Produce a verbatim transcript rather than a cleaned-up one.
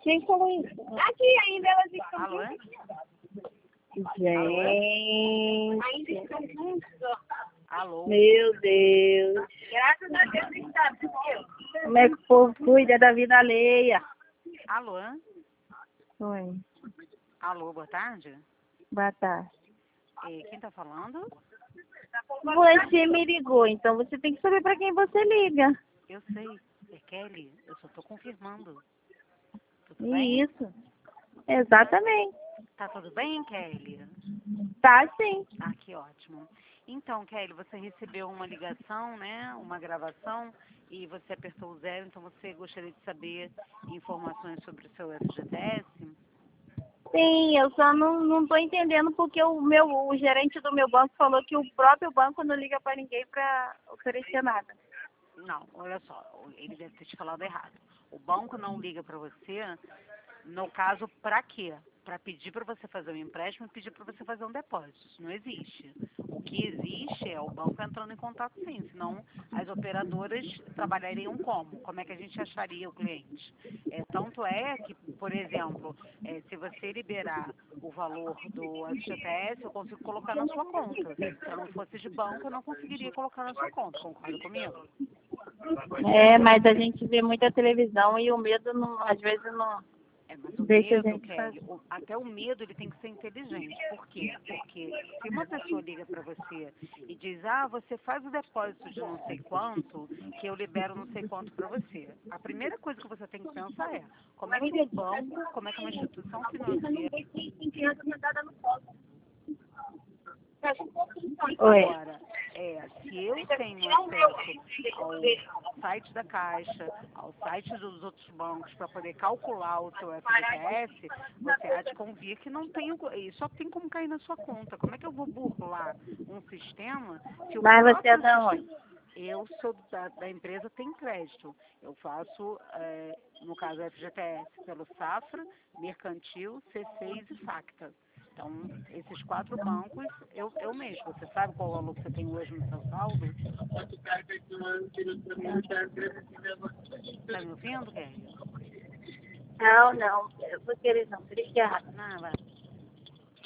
Quem falou isso? Aqui ainda elas estão. Alô, é? Gente. Alô? Meu Deus. Graças a Deus está. Como é que o povo cuida da vida alheia? Alô, é? Oi. Alô, boa tarde. Boa tarde. É, quem tá falando? Você me ligou, então você tem que saber para quem você liga. Eu sei, é Kelly, eu só tô confirmando. Tudo bem? Isso. Exatamente. Tá tudo bem, Kelly? Tá sim. Ah, que ótimo. Então, Kelly, você recebeu uma ligação, né? Uma gravação e você apertou o zero, então você gostaria de saber informações sobre o seu F G T S? Sim, eu só não, não tô entendendo porque o meu o gerente do meu banco falou que o próprio banco não liga para ninguém para oferecer nada. Não, olha só, ele deve ter te falado errado. O banco não liga para você, no caso, para quê? Para pedir para você fazer um empréstimo e pedir para você fazer um depósito. Isso não existe. O que existe é o banco entrando em contato sim, senão as operadoras trabalhariam como? Como é que a gente acharia o cliente? É, tanto é que, por exemplo, é, se você liberar o valor do F G T S, eu consigo colocar na sua conta. Se eu não fosse de banco, eu não conseguiria colocar na sua conta. Concorda comigo? É, mas a gente vê muita televisão e o medo não, às vezes não É, mas o deixa a medo, gente Kelly, fazer. o- até o medo ele tem que ser inteligente. Por quê? Porque se uma pessoa liga para você e diz, ah, você faz o depósito de não sei quanto, que eu libero não sei quanto para você. A primeira coisa que você tem que pensar é, como é que um banco, como é que uma instituição financeira. Oi. Agora, é, se eu tenho acesso ao site da Caixa, ao site dos outros bancos para poder calcular o seu F G T S, você há de convir que não tem, o- e só tem como cair na sua conta. Como é que eu vou burlar um sistema se o Mas você é próprio da sistema... onde? Eu sou da, da empresa Tem Crédito. Eu faço, é, no caso, F G T S pelo Safra, Mercantil, C seis e Facta. Então, esses quatro bancos, eu, eu mesmo. Você sabe qual o valor que você tem hoje no seu saldo? Tá me ouvindo, Kelly? Não, não. Eu vou querer não. Obrigada. Não, vai.